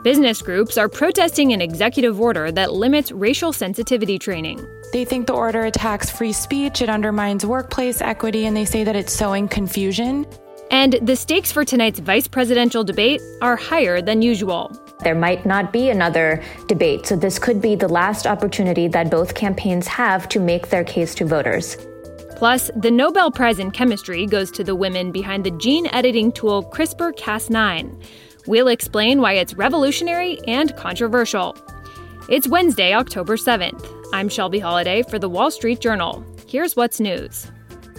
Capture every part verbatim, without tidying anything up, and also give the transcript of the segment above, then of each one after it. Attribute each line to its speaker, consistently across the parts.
Speaker 1: Business groups are protesting an executive order that limits racial sensitivity training.
Speaker 2: They think the order attacks free speech, it undermines workplace equity, and they say that it's sowing confusion.
Speaker 1: And the stakes for tonight's vice presidential debate are higher than usual.
Speaker 3: There might not be another debate, so this could be the last opportunity that both campaigns have to make their case to voters.
Speaker 1: Plus, the Nobel Prize in Chemistry goes to the women behind the gene editing tool CRISPR Cas nine. We'll explain why it's revolutionary and controversial. It's Wednesday, October seventh. I'm Shelby Holiday for The Wall Street Journal. Here's what's news.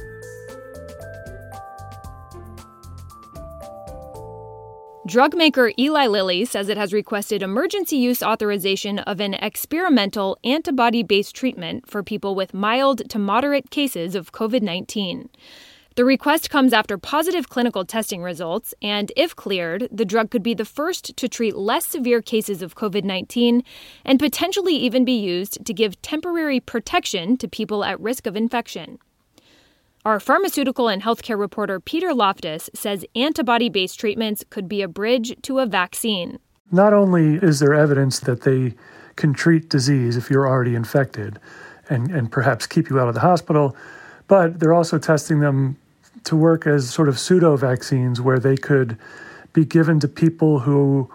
Speaker 1: Drug maker Eli Lilly says it has requested emergency use authorization of an experimental antibody-based treatment for people with mild to moderate cases of covid nineteen. The request comes after positive clinical testing results, and if cleared, the drug could be the first to treat less severe cases of covid nineteen and potentially even be used to give temporary protection to people at risk of infection. Our pharmaceutical and healthcare reporter Peter Loftus says antibody-based treatments could be a bridge to a vaccine.
Speaker 4: Not only is there evidence that they can treat disease if you're already infected and, and perhaps keep you out of the hospital, but they're also testing them to work as sort of pseudo-vaccines where they could be given to people who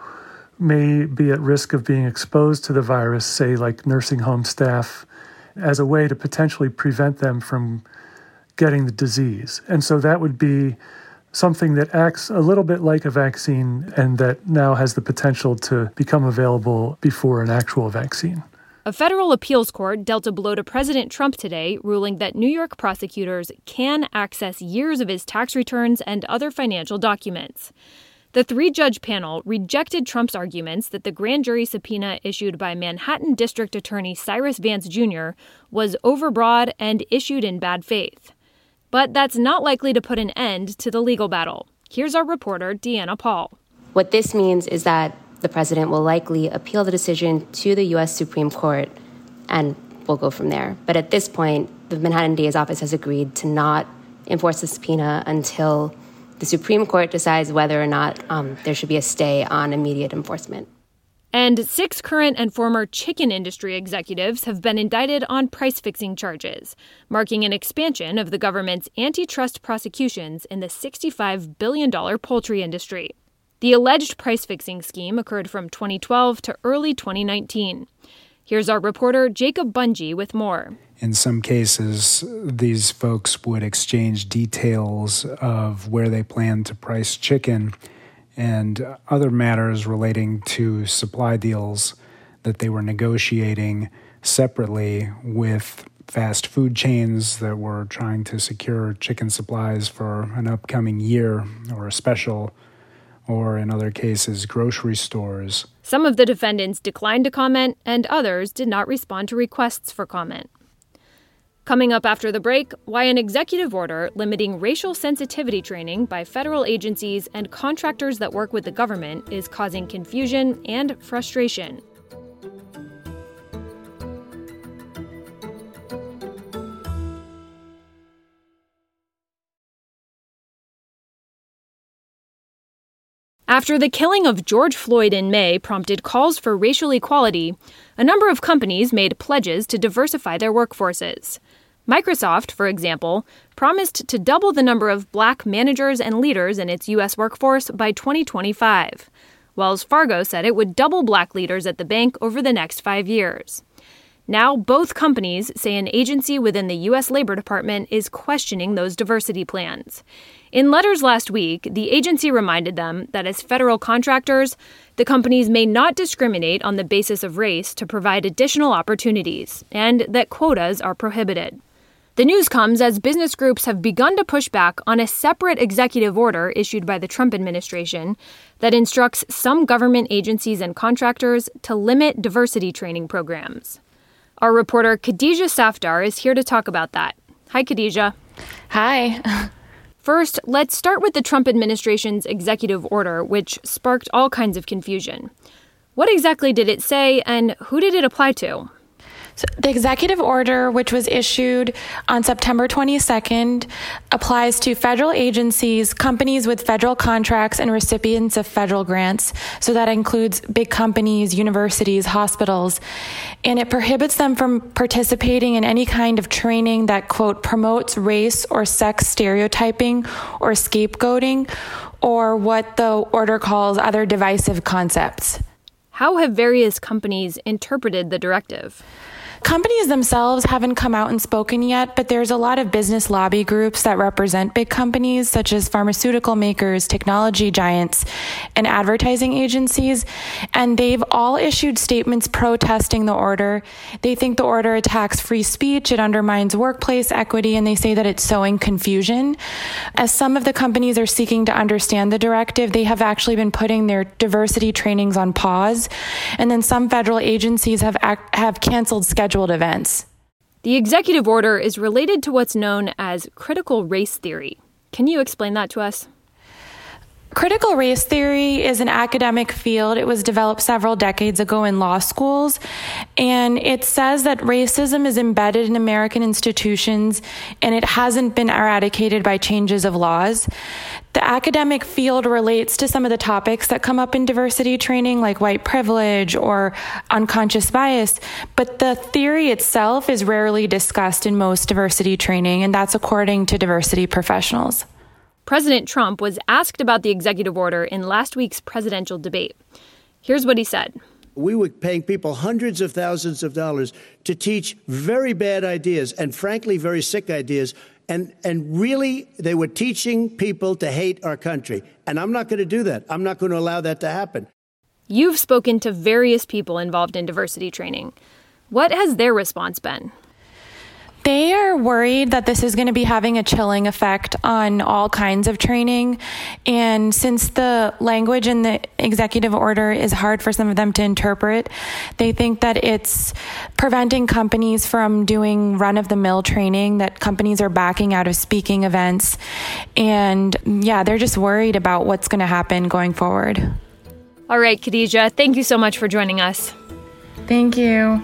Speaker 4: may be at risk of being exposed to the virus, say like nursing home staff, as a way to potentially prevent them from getting the disease. And so that would be something that acts a little bit like a vaccine and that now has the potential to become available before an actual vaccine.
Speaker 1: A federal appeals court dealt a blow to President Trump today, ruling that New York prosecutors can access years of his tax returns and other financial documents. The three-judge panel rejected Trump's arguments that the grand jury subpoena issued by Manhattan District Attorney Cyrus Vance Junior was overbroad and issued in bad faith. But that's not likely to put an end to the legal battle. Here's our reporter, Deanna Paul.
Speaker 5: What this means is that the president will likely appeal the decision to the U S Supreme Court, and we'll go from there. But at this point, the Manhattan D A's office has agreed to not enforce the subpoena until the Supreme Court decides whether or not um, there should be a stay on immediate enforcement.
Speaker 1: And six current and former chicken industry executives have been indicted on price-fixing charges, marking an expansion of the government's antitrust prosecutions in the sixty-five billion dollars poultry industry. The alleged price-fixing scheme occurred from twenty twelve to early twenty nineteen. Here's our reporter, Jacob Bungie, with more.
Speaker 6: In some cases, these folks would exchange details of where they plan to price chicken and other matters relating to supply deals that they were negotiating separately with fast food chains that were trying to secure chicken supplies for an upcoming year or a special, or in other cases, grocery stores.
Speaker 1: Some of the defendants declined to comment, and others did not respond to requests for comment. Coming up after the break, why an executive order limiting racial sensitivity training by federal agencies and contractors that work with the government is causing confusion and frustration. After the killing of George Floyd in May prompted calls for racial equality, a number of companies made pledges to diversify their workforces. Microsoft, for example, promised to double the number of black managers and leaders in its U S workforce by twenty twenty-five. Wells Fargo said it would double black leaders at the bank over the next five years. Now, both companies say an agency within the U S Labor Department is questioning those diversity plans. In letters last week, the agency reminded them that as federal contractors, the companies may not discriminate on the basis of race to provide additional opportunities, and that quotas are prohibited. The news comes as business groups have begun to push back on a separate executive order issued by the Trump administration that instructs some government agencies and contractors to limit diversity training programs. Our reporter Khadija Safdar is here to talk about that. Hi, Khadija.
Speaker 2: Hi.
Speaker 1: First, let's start with the Trump administration's executive order, which sparked all kinds of confusion. What exactly did it say, and who did it apply to?
Speaker 2: So the executive order, which was issued on September twenty-second, applies to federal agencies, companies with federal contracts, and recipients of federal grants. So that includes big companies, universities, hospitals. And it prohibits them from participating in any kind of training that, quote, promotes race or sex stereotyping or scapegoating, or what the order calls other divisive concepts.
Speaker 1: How have various companies interpreted the directive?
Speaker 2: Companies themselves haven't come out and spoken yet, but there's a lot of business lobby groups that represent big companies such as pharmaceutical makers, technology giants, and advertising agencies, and they've all issued statements protesting the order. They think the order attacks free speech, it undermines workplace equity, and they say that it's sowing confusion. As some of the companies are seeking to understand the directive, they have actually been putting their diversity trainings on pause, and then some federal agencies have act- have canceled scheduled events.
Speaker 1: The executive order is related to what's known as critical race theory. Can you explain that to us?
Speaker 2: Critical race theory is an academic field. It was developed several decades ago in law schools, and it says that racism is embedded in American institutions and it hasn't been eradicated by changes of laws. The academic field relates to some of the topics that come up in diversity training, like white privilege or unconscious bias, but the theory itself is rarely discussed in most diversity training, and that's according to diversity professionals.
Speaker 1: President Trump was asked about the executive order in last week's presidential debate. Here's what he said.
Speaker 7: We were paying people hundreds of thousands of dollars to teach very bad ideas and, frankly, very sick ideas. And, and really, they were teaching people to hate our country. And I'm not going to do that. I'm not going to allow that to happen.
Speaker 1: You've spoken to various people involved in diversity training. What has their response been?
Speaker 2: They are worried that this is going to be having a chilling effect on all kinds of training. And since the language in the executive order is hard for some of them to interpret, they think that it's preventing companies from doing run-of-the-mill training, that companies are backing out of speaking events. And yeah, they're just worried about what's going to happen going forward.
Speaker 1: All right, Khadija, thank you so much for joining us.
Speaker 2: Thank you.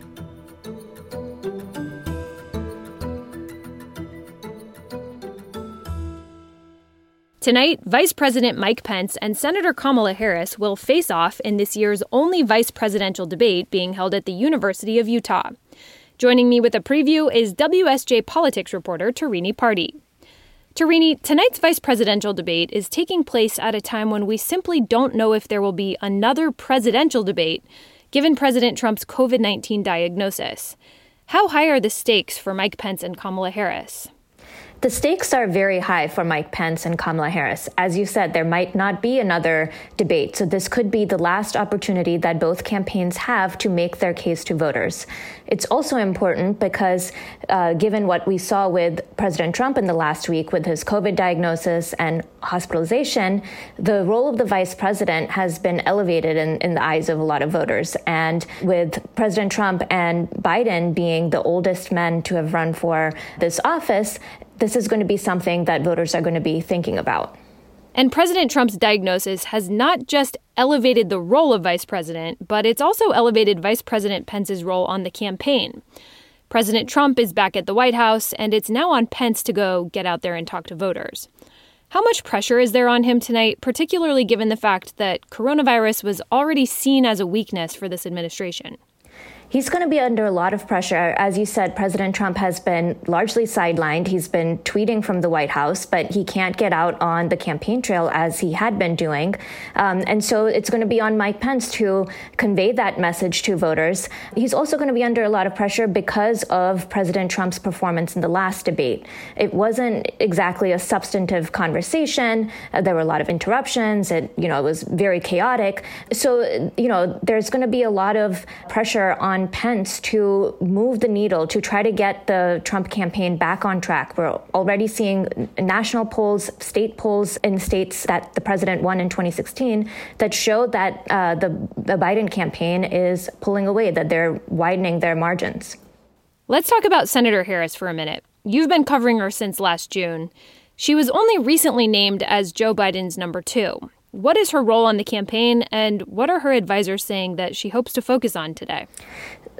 Speaker 1: Tonight, Vice President Mike Pence and Senator Kamala Harris will face off in this year's only vice presidential debate being held at the University of Utah. Joining me with a preview is W S J Politics reporter Tarini Pardee. Tarini, tonight's vice presidential debate is taking place at a time when we simply don't know if there will be another presidential debate, given President Trump's covid nineteen diagnosis. How high are the stakes for Mike Pence and Kamala Harris?
Speaker 3: The stakes are very high for Mike Pence and Kamala Harris. As you said, there might not be another debate, so this could be the last opportunity that both campaigns have to make their case to voters. It's also important because uh, given what we saw with President Trump in the last week with his COVID diagnosis and hospitalization, the role of the vice president has been elevated in, in the eyes of a lot of voters. And with President Trump and Biden being the oldest men to have run for this office, this is going to be something that voters are going to be thinking about.
Speaker 1: And President Trump's diagnosis has not just elevated the role of vice president, but it's also elevated Vice President Pence's role on the campaign. President Trump is back at the White House, and it's now on Pence to go get out there and talk to voters. How much pressure is there on him tonight, particularly given the fact that coronavirus was already seen as a weakness for this administration?
Speaker 3: He's going to be under a lot of pressure. As you said, President Trump has been largely sidelined. He's been tweeting from the White House, but he can't get out on the campaign trail as he had been doing. Um, and so it's going to be on Mike Pence to convey that message to voters. He's also going to be under a lot of pressure because of President Trump's performance in the last debate. It wasn't exactly a substantive conversation. Uh, there were a lot of interruptions. It, you know, it was very chaotic. So, you know, there's going to be a lot of pressure on Pence to move the needle, to try to get the Trump campaign back on track. We're already seeing national polls, state polls in states that the president won in twenty sixteen that show that uh, the, the Biden campaign is pulling away, that they're widening their margins.
Speaker 1: Let's talk about Senator Harris for a minute. You've been covering her since last June. She was only recently named as Joe Biden's number two. What is her role on the campaign, and what are her advisors saying that she hopes to focus on today?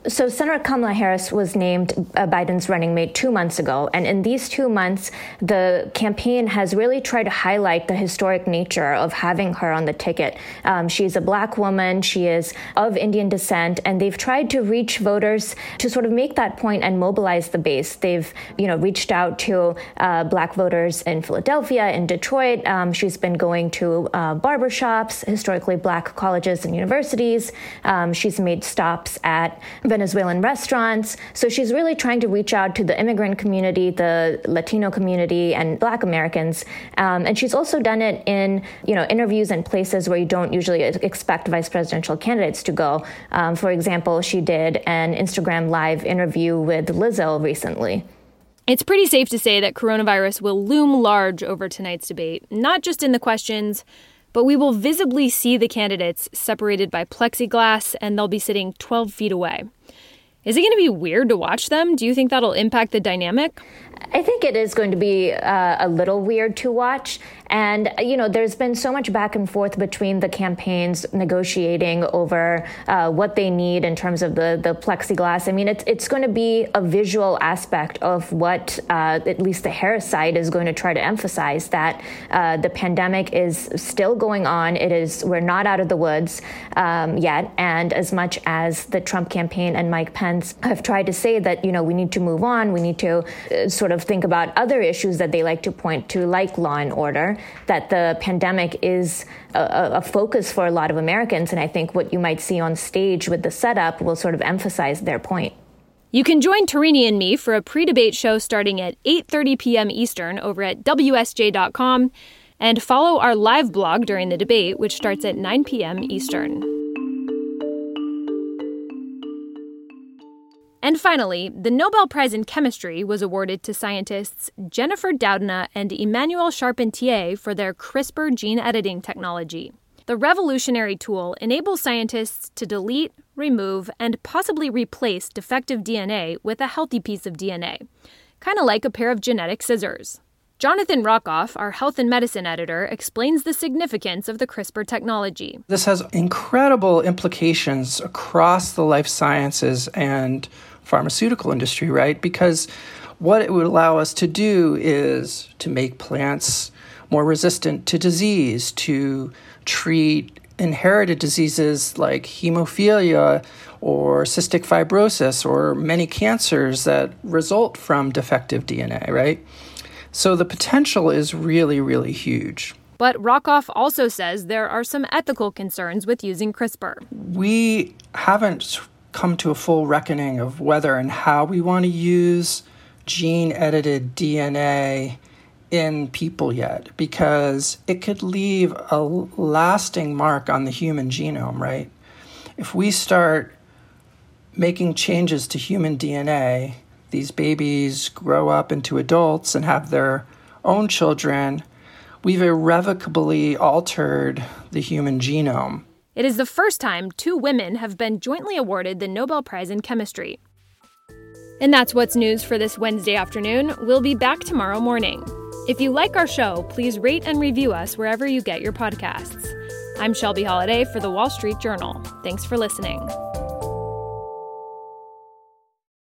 Speaker 3: So Senator Kamala Harris was named uh, Biden's running mate two months ago. And in these two months, the campaign has really tried to highlight the historic nature of having her on the ticket. Um, she's a black woman. She is of Indian descent. And they've tried to reach voters to sort of make that point and mobilize the base. They've, you know, reached out to uh, black voters in Philadelphia, in Detroit. Um, she's been going to uh, barbershops, historically black colleges and universities. Um, she's made stops at Venezuelan restaurants. So she's really trying to reach out to the immigrant community, the Latino community, and Black Americans. Um, and she's also done it in, you know, interviews and places where you don't usually expect vice presidential candidates to go. Um, for example, she did an Instagram Live interview with Lizzo recently.
Speaker 1: It's pretty safe to say that coronavirus will loom large over tonight's debate, not just in the questions, but we will visibly see the candidates separated by plexiglass, and they'll be sitting twelve feet away. Is it going to be weird to watch them? Do you think that'll impact the dynamic?
Speaker 3: I think it is going to be uh, a little weird to watch. And, you know, there's been so much back and forth between the campaigns negotiating over uh, what they need in terms of the, the plexiglass. I mean, it's, it's going to be a visual aspect of what uh, at least the Harris side is going to try to emphasize, that uh, the pandemic is still going on. It is, we're not out of the woods um, yet. And as much as the Trump campaign and Mike Pence have tried to say that, you know, we need to move on, we need to uh, sort of think about other issues that they like to point to, like law and order, that the pandemic is a, a focus for a lot of Americans. And I think what you might see on stage with the setup will sort of emphasize their point.
Speaker 1: You can join Tarini and me for a pre-debate show starting at eight thirty p.m. Eastern over at W S J dot com, and follow our live blog during the debate, which starts at nine p.m. Eastern. And finally, the Nobel Prize in Chemistry was awarded to scientists Jennifer Doudna and Emmanuelle Charpentier for their CRISPR gene editing technology. The revolutionary tool enables scientists to delete, remove, and possibly replace defective D N A with a healthy piece of D N A, kind of like a pair of genetic scissors. Jonathan Rockoff, our health and medicine editor, explains the significance of the CRISPR technology.
Speaker 8: This has incredible implications across the life sciences and pharmaceutical industry, right? Because what it would allow us to do is to make plants more resistant to disease, to treat inherited diseases like hemophilia or cystic fibrosis or many cancers that result from defective D N A, right? So the potential is really, really huge.
Speaker 1: But Rockoff also says there are some ethical concerns with using CRISPR.
Speaker 8: We haven't come to a full reckoning of whether and how we want to use gene-edited D N A in people yet, because it could leave a lasting mark on the human genome, right? If we start making changes to human D N A, these babies grow up into adults and have their own children, we've irrevocably altered the human genome.
Speaker 1: It is the first time two women have been jointly awarded the Nobel Prize in Chemistry. And that's what's news for this Wednesday afternoon. We'll be back tomorrow morning. If you like our show, please rate and review us wherever you get your podcasts. I'm Shelby Holiday for The Wall Street Journal. Thanks for listening.